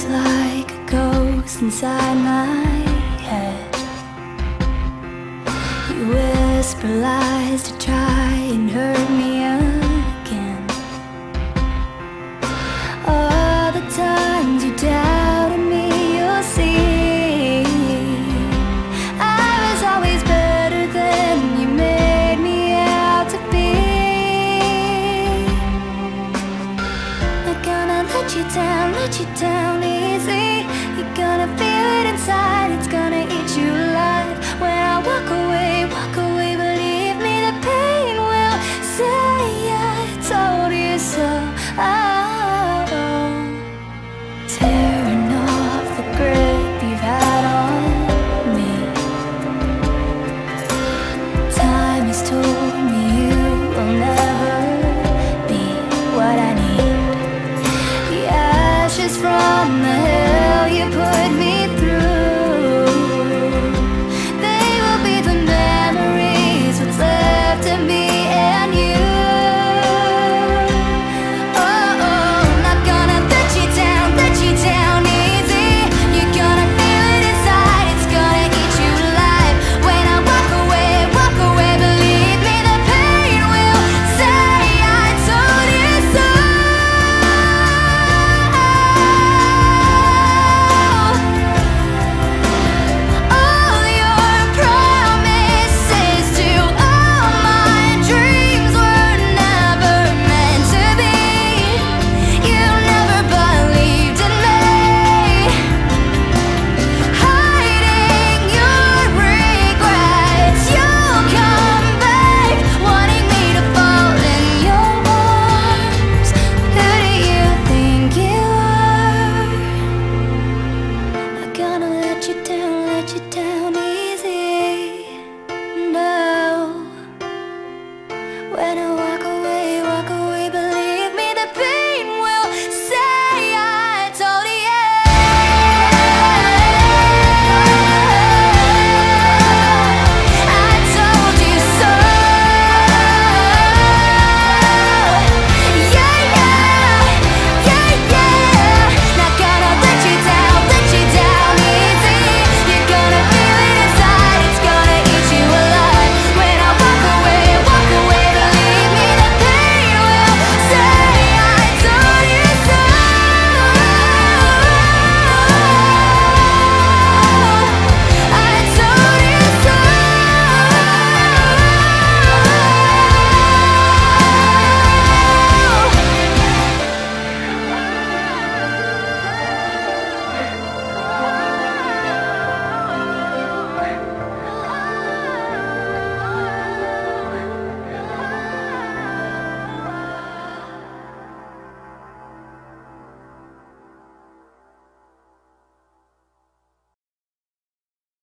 like a ghost inside my head. You whisper lies to try and hurt me again. All the times you doubted me, you'll see I was always better than you made me out to be. Not gonna let you down easy. You're gonna feel it inside, it's gonna eat you alive. When I walk away, believe me, the pain will say I told you so. Tearing off the grip you've had on me. Time has told me you will never be what I need. The ashes from the hell you put